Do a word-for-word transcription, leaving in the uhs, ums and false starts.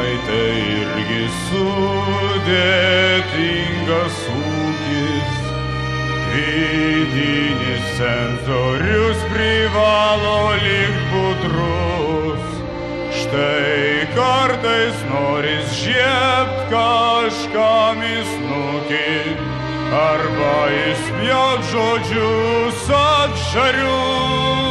tai irgi sudėtingas ūkis. Vidinis sensorius privalo likt budrus. Štai kartais noris žiebt kažkam į snukį, arba įspjaut žodžius atšarius.